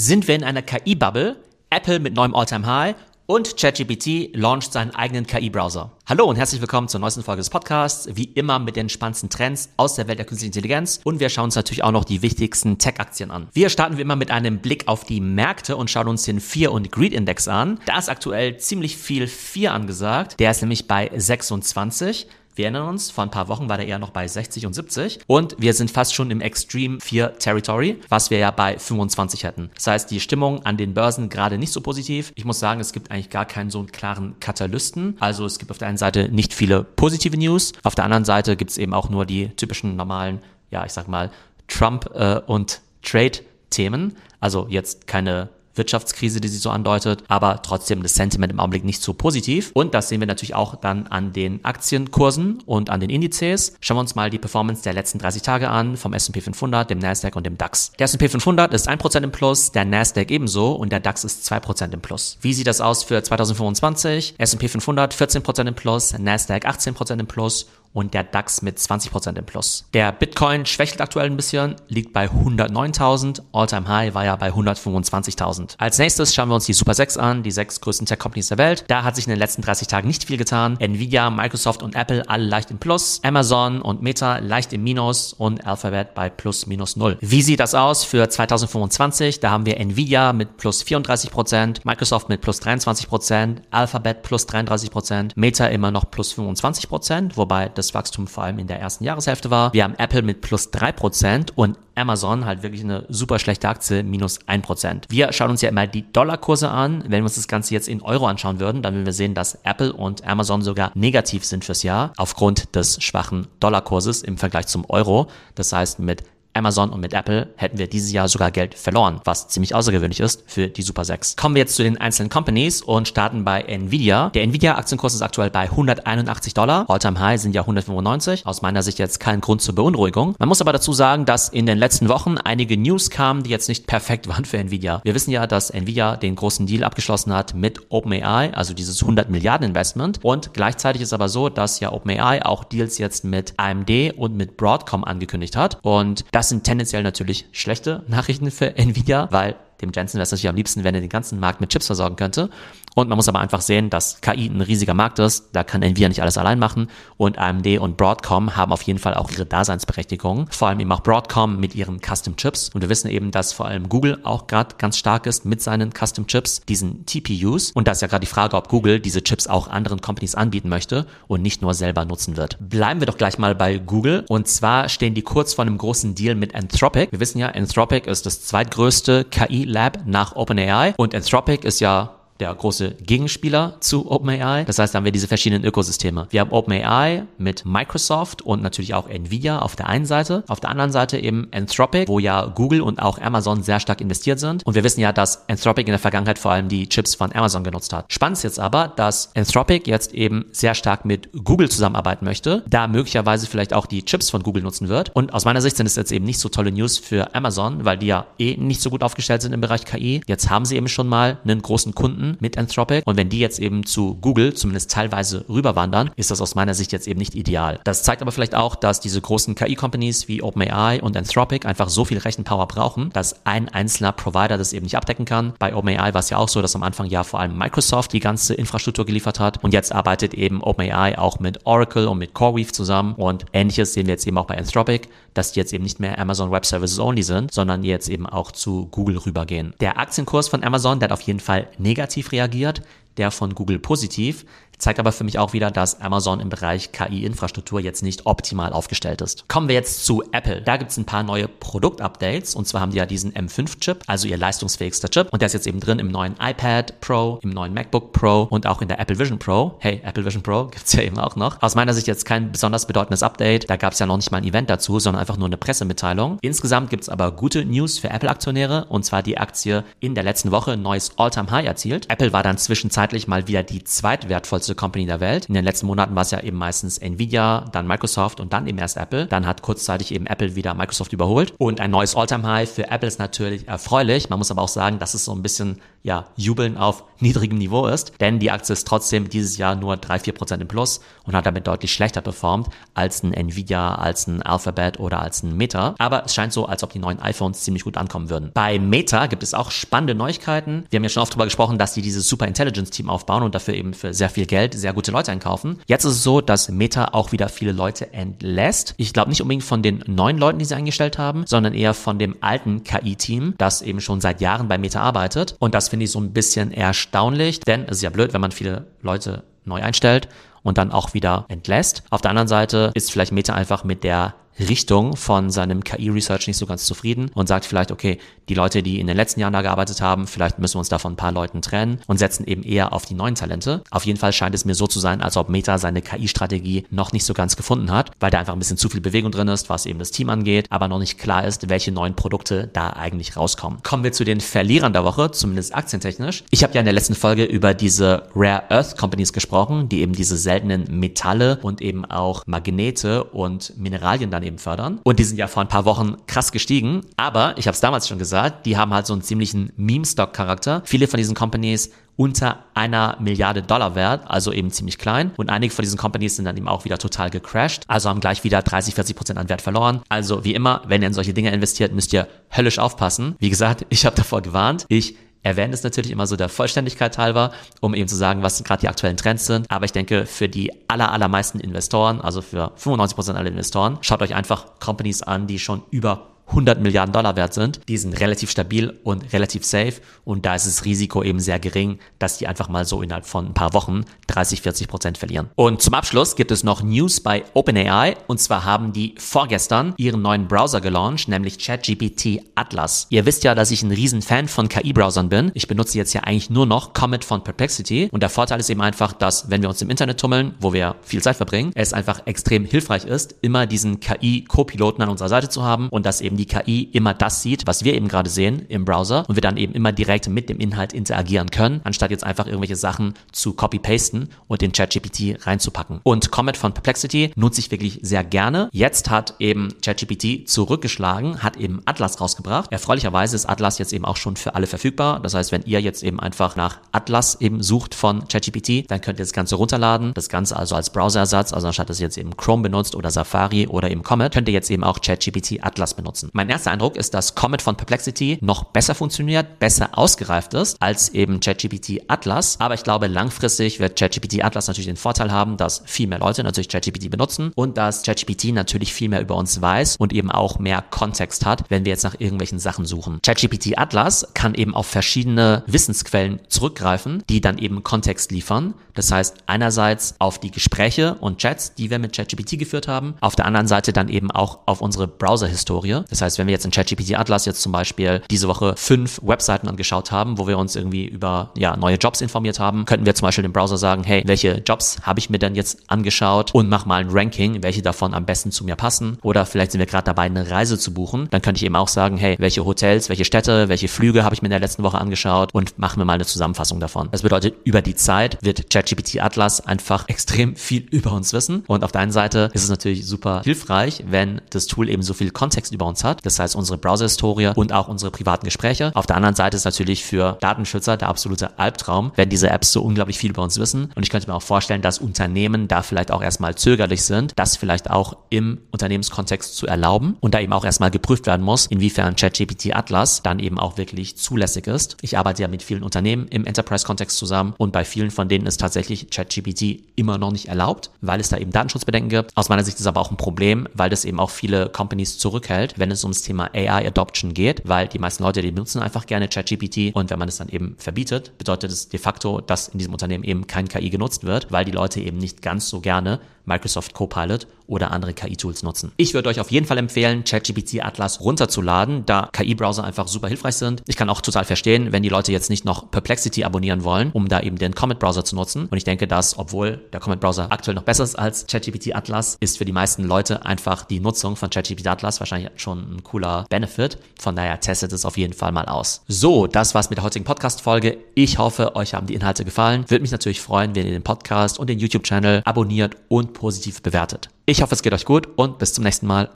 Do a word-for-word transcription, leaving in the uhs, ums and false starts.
Sind wir in einer K I-Bubble? Apple mit neuem All-Time-High und ChatGPT launcht seinen eigenen K I-Browser. Hallo und herzlich willkommen zur neuesten Folge des Podcasts. Wie immer mit den spannendsten Trends aus der Welt der künstlichen Intelligenz. Und wir schauen uns natürlich auch noch die wichtigsten Tech-Aktien an. Wir starten wie immer mit einem Blick auf die Märkte und schauen uns den Fear- und Greed-Index an. Da ist aktuell ziemlich viel Fear angesagt. Der ist nämlich bei sechsundzwanzig. Wir erinnern uns, vor ein paar Wochen war der eher noch bei sechzig und siebzig und wir sind fast schon im Extreme Fear Territory, was wir ja bei fünfundzwanzig hätten. Das heißt, die Stimmung an den Börsen gerade nicht so positiv. Ich muss sagen, es gibt eigentlich gar keinen so einen klaren Katalysten. Also es gibt auf der einen Seite nicht viele positive News, auf der anderen Seite gibt es eben auch nur die typischen normalen, ja ich sag mal, Trump- äh, und Trade-Themen. Also jetzt keine Wirtschaftskrise, die sich so andeutet, aber trotzdem das Sentiment im Augenblick nicht so positiv. Und das sehen wir natürlich auch dann an den Aktienkursen und an den Indizes. Schauen wir uns mal die Performance der letzten dreißig Tage an, vom S und P fünfhundert, dem Nasdaq und dem DAX. Der S und P fünfhundert ist ein Prozent im Plus, der Nasdaq ebenso und der DAX ist zwei Prozent im Plus. Wie sieht das aus für zweitausendfünfundzwanzig? S und P fünfhundert vierzehn Prozent im Plus, Nasdaq achtzehn Prozent im Plus und der DAX mit zwanzig Prozent im Plus. Der Bitcoin schwächelt aktuell ein bisschen, liegt bei hundertneuntausend, All-Time High war ja bei hundertfünfundzwanzigtausend. Als nächstes schauen wir uns die Super sechs an, die sechs größten Tech-Companies der Welt. Da hat sich in den letzten dreißig Tagen nicht viel getan. Nvidia, Microsoft und Apple alle leicht im Plus, Amazon und Meta leicht im Minus und Alphabet bei plus minus null. Wie sieht das aus für zweitausendfünfundzwanzig? Da haben wir Nvidia mit plus vierunddreißig Prozent, Microsoft mit plus dreiundzwanzig Prozent, Alphabet plus dreiunddreißig Prozent, Meta immer noch plus fünfundzwanzig Prozent, wobei das Wachstum vor allem in der ersten Jahreshälfte war. Wir haben Apple mit plus drei Prozent und Amazon halt wirklich eine super schlechte Aktie, minus ein Prozent. Wir schauen uns ja immer die Dollarkurse an. Wenn wir uns das Ganze jetzt in Euro anschauen würden, dann würden wir sehen, dass Apple und Amazon sogar negativ sind fürs Jahr aufgrund des schwachen Dollarkurses im Vergleich zum Euro. Das heißt, mit Amazon und mit Apple hätten wir dieses Jahr sogar Geld verloren, was ziemlich außergewöhnlich ist für die Super sechs. Kommen wir jetzt zu den einzelnen Companies und starten bei Nvidia. Der Nvidia-Aktienkurs ist aktuell bei hunderteinundachtzig Dollar. All-Time High sind ja hundertfünfundneunzig. Aus meiner Sicht jetzt kein Grund zur Beunruhigung. Man muss aber dazu sagen, dass in den letzten Wochen einige News kamen, die jetzt nicht perfekt waren für Nvidia. Wir wissen ja, dass Nvidia den großen Deal abgeschlossen hat mit OpenAI, also dieses hundert Milliarden Investment. Und gleichzeitig ist aber so, dass ja OpenAI auch Deals jetzt mit A M D und mit Broadcom angekündigt hat. Und das Das sind tendenziell natürlich schlechte Nachrichten für Nvidia, weil dem Jensen wäre es natürlich am liebsten, wenn er den ganzen Markt mit Chips versorgen könnte. Und man muss aber einfach sehen, dass K I ein riesiger Markt ist. Da kann Nvidia nicht alles allein machen. Und A M D und Broadcom haben auf jeden Fall auch ihre Daseinsberechtigung. Vor allem eben auch Broadcom mit ihren Custom Chips. Und wir wissen eben, dass vor allem Google auch gerade ganz stark ist mit seinen Custom Chips, diesen T P Us. Und da ist ja gerade die Frage, ob Google diese Chips auch anderen Companies anbieten möchte und nicht nur selber nutzen wird. Bleiben wir doch gleich mal bei Google. Und zwar stehen die kurz vor einem großen Deal mit Anthropic. Wir wissen ja, Anthropic ist das zweitgrößte K I-Lab nach OpenAI. Und Anthropic ist ja der große Gegenspieler zu OpenAI. Das heißt, da haben wir diese verschiedenen Ökosysteme. Wir haben OpenAI mit Microsoft und natürlich auch Nvidia auf der einen Seite. Auf der anderen Seite eben Anthropic, wo ja Google und auch Amazon sehr stark investiert sind. Und wir wissen ja, dass Anthropic in der Vergangenheit vor allem die Chips von Amazon genutzt hat. Spannend ist jetzt aber, dass Anthropic jetzt eben sehr stark mit Google zusammenarbeiten möchte, da möglicherweise vielleicht auch die Chips von Google nutzen wird. Und aus meiner Sicht sind es jetzt eben nicht so tolle News für Amazon, weil die ja eh nicht so gut aufgestellt sind im Bereich K I. Jetzt haben sie eben schon mal einen großen Kunden mit Anthropic und wenn die jetzt eben zu Google zumindest teilweise rüberwandern, ist das aus meiner Sicht jetzt eben nicht ideal. Das zeigt aber vielleicht auch, dass diese großen K I-Companies wie OpenAI und Anthropic einfach so viel Rechenpower brauchen, dass ein einzelner Provider das eben nicht abdecken kann. Bei OpenAI war es ja auch so, dass am Anfang ja vor allem Microsoft die ganze Infrastruktur geliefert hat und jetzt arbeitet eben OpenAI auch mit Oracle und mit CoreWeave zusammen und Ähnliches sehen wir jetzt eben auch bei Anthropic, dass die jetzt eben nicht mehr Amazon Web Services only sind, sondern jetzt eben auch zu Google rübergehen. Der Aktienkurs von Amazon, der hat auf jeden Fall negativ reagiert, der von Google positiv. Zeigt aber für mich auch wieder, dass Amazon im Bereich K I-Infrastruktur jetzt nicht optimal aufgestellt ist. Kommen wir jetzt zu Apple. Da gibt es ein paar neue Produktupdates und zwar haben die ja diesen M fünf Chip, also ihr leistungsfähigster Chip und der ist jetzt eben drin im neuen iPad Pro, im neuen MacBook Pro und auch in der Apple Vision Pro. Hey, Apple Vision Pro gibt's ja eben auch noch. Aus meiner Sicht jetzt kein besonders bedeutendes Update. Da gab es ja noch nicht mal ein Event dazu, sondern einfach nur eine Pressemitteilung. Insgesamt gibt es aber gute News für Apple-Aktionäre und zwar die Aktie in der letzten Woche ein neues All-Time-High erzielt. Apple war dann zwischenzeitlich mal wieder die zweitwertvollste Company der Welt. In den letzten Monaten war es ja eben meistens Nvidia, dann Microsoft und dann eben erst Apple. Dann hat kurzzeitig eben Apple wieder Microsoft überholt und ein neues All-Time-High für Apple ist natürlich erfreulich. Man muss aber auch sagen, das ist so ein bisschen ja, Jubeln auf niedrigem Niveau ist, denn die Aktie ist trotzdem dieses Jahr nur drei bis vier Prozent im Plus und hat damit deutlich schlechter performt als ein Nvidia, als ein Alphabet oder als ein Meta. Aber es scheint so, als ob die neuen iPhones ziemlich gut ankommen würden. Bei Meta gibt es auch spannende Neuigkeiten. Wir haben ja schon oft darüber gesprochen, dass die dieses Super Intelligence Team aufbauen und dafür eben für sehr viel Geld sehr gute Leute einkaufen. Jetzt ist es so, dass Meta auch wieder viele Leute entlässt. Ich glaube nicht unbedingt von den neuen Leuten, die sie eingestellt haben, sondern eher von dem alten K I-Team, das eben schon seit Jahren bei Meta arbeitet. Und das finde ich so ein bisschen erstaunlich, denn es ist ja blöd, wenn man viele Leute neu einstellt und dann auch wieder entlässt. Auf der anderen Seite ist vielleicht Meta einfach mit der Richtung von seinem K I-Research nicht so ganz zufrieden und sagt vielleicht, okay, die Leute, die in den letzten Jahren da gearbeitet haben, vielleicht müssen wir uns da von ein paar Leuten trennen und setzen eben eher auf die neuen Talente. Auf jeden Fall scheint es mir so zu sein, als ob Meta seine K I-Strategie noch nicht so ganz gefunden hat, weil da einfach ein bisschen zu viel Bewegung drin ist, was eben das Team angeht, aber noch nicht klar ist, welche neuen Produkte da eigentlich rauskommen. Kommen wir zu den Verlierern der Woche, zumindest aktientechnisch. Ich habe ja in der letzten Folge über diese Rare Earth Companies gesprochen, die eben diese seltenen Metalle und eben auch Magnete und Mineralien dann eben fördern. Und die sind ja vor ein paar Wochen krass gestiegen. Aber, ich habe es damals schon gesagt, die haben halt so einen ziemlichen Meme-Stock-Charakter. Viele von diesen Companies unter einer Milliarde Dollar wert, also eben ziemlich klein. Und einige von diesen Companies sind dann eben auch wieder total gecrashed, also haben gleich wieder dreißig, vierzig Prozent an Wert verloren. Also wie immer, wenn ihr in solche Dinge investiert, müsst ihr höllisch aufpassen. Wie gesagt, ich habe davor gewarnt. Ich erwähne es natürlich immer so der Vollständigkeit halber, um eben zu sagen, was gerade die aktuellen Trends sind. Aber ich denke, für die aller, allermeisten Investoren, also für fünfundneunzig Prozent aller Investoren, schaut euch einfach Companies an, die schon über hundert Milliarden Dollar wert sind. Die sind relativ stabil und relativ safe und da ist das Risiko eben sehr gering, dass die einfach mal so innerhalb von ein paar Wochen dreißig, vierzig Prozent verlieren. Und zum Abschluss gibt es noch News bei OpenAI und zwar haben die vorgestern ihren neuen Browser gelauncht, nämlich ChatGPT Atlas. Ihr wisst ja, dass ich ein riesen Fan von K I-Browsern bin. Ich benutze jetzt ja eigentlich nur noch Comet von Perplexity und der Vorteil ist eben einfach, dass wenn wir uns im Internet tummeln, wo wir viel Zeit verbringen, es einfach extrem hilfreich ist, immer diesen K I-Co-Piloten an unserer Seite zu haben und dass eben die K I immer das sieht, was wir eben gerade sehen im Browser und wir dann eben immer direkt mit dem Inhalt interagieren können, anstatt jetzt einfach irgendwelche Sachen zu copy-pasten und in ChatGPT reinzupacken. Und Comet von Perplexity nutze ich wirklich sehr gerne. Jetzt hat eben ChatGPT zurückgeschlagen, hat eben Atlas rausgebracht. Erfreulicherweise ist Atlas jetzt eben auch schon für alle verfügbar. Das heißt, wenn ihr jetzt eben einfach nach Atlas eben sucht von ChatGPT, dann könnt ihr das Ganze runterladen. Das Ganze also als Browserersatz, also anstatt dass ihr jetzt eben Chrome benutzt oder Safari oder eben Comet, könnt ihr jetzt eben auch ChatGPT Atlas benutzen. Mein erster Eindruck ist, dass Comet von Perplexity noch besser funktioniert, besser ausgereift ist als eben ChatGPT Atlas. Aber ich glaube, langfristig wird ChatGPT Atlas natürlich den Vorteil haben, dass viel mehr Leute natürlich ChatGPT benutzen und dass ChatGPT natürlich viel mehr über uns weiß und eben auch mehr Kontext hat, wenn wir jetzt nach irgendwelchen Sachen suchen. ChatGPT Atlas kann eben auf verschiedene Wissensquellen zurückgreifen, die dann eben Kontext liefern. Das heißt, einerseits auf die Gespräche und Chats, die wir mit ChatGPT geführt haben, auf der anderen Seite dann eben auch auf unsere Browser-Historie. Das heißt, wenn wir jetzt in ChatGPT Atlas jetzt zum Beispiel diese Woche fünf Webseiten angeschaut haben, wo wir uns irgendwie über ja, neue Jobs informiert haben, könnten wir zum Beispiel dem Browser sagen, hey, welche Jobs habe ich mir denn jetzt angeschaut und mach mal ein Ranking, welche davon am besten zu mir passen. Oder vielleicht sind wir gerade dabei, eine Reise zu buchen. Dann könnte ich eben auch sagen, hey, welche Hotels, welche Städte, welche Flüge habe ich mir in der letzten Woche angeschaut und machen wir mal eine Zusammenfassung davon. Das bedeutet, über die Zeit wird ChatGPT Atlas einfach extrem viel über uns wissen. Und auf der einen Seite ist es natürlich super hilfreich, wenn das Tool eben so viel Kontext über uns hat. Das heißt, unsere Browser-Historie und auch unsere privaten Gespräche. Auf der anderen Seite ist natürlich für Datenschützer der absolute Albtraum, wenn diese Apps so unglaublich viel über uns wissen. Und ich könnte mir auch vorstellen, dass Unternehmen da vielleicht auch erstmal zögerlich sind, das vielleicht auch im Unternehmenskontext zu erlauben und da eben auch erstmal geprüft werden muss, inwiefern ChatGPT Atlas dann eben auch wirklich zulässig ist. Ich arbeite ja mit vielen Unternehmen im Enterprise-Kontext zusammen und bei vielen von denen ist tatsächlich ChatGPT immer noch nicht erlaubt, weil es da eben Datenschutzbedenken gibt. Aus meiner Sicht ist aber auch ein Problem, weil das eben auch viele Companies zurückhält, wenn es ums Thema A I-Adoption geht, weil die meisten Leute, die benutzen einfach gerne ChatGPT und wenn man es dann eben verbietet, bedeutet es de facto, dass in diesem Unternehmen eben kein K I genutzt wird, weil die Leute eben nicht ganz so gerne Microsoft Copilot oder andere K I-Tools nutzen. Ich würde euch auf jeden Fall empfehlen, ChatGPT Atlas runterzuladen, da K I-Browser einfach super hilfreich sind. Ich kann auch total verstehen, wenn die Leute jetzt nicht noch Perplexity abonnieren wollen, um da eben den Comet-Browser zu nutzen. Und ich denke, dass, obwohl der Comet-Browser aktuell noch besser ist als ChatGPT Atlas, ist für die meisten Leute einfach die Nutzung von ChatGPT Atlas wahrscheinlich schon ein cooler Benefit. Von daher testet es auf jeden Fall mal aus. So, das war's mit der heutigen Podcast-Folge. Ich hoffe, euch haben die Inhalte gefallen. Würde mich natürlich freuen, wenn ihr den Podcast und den YouTube-Channel abonniert und positiv bewertet. Ich hoffe, es geht euch gut und bis zum nächsten Mal.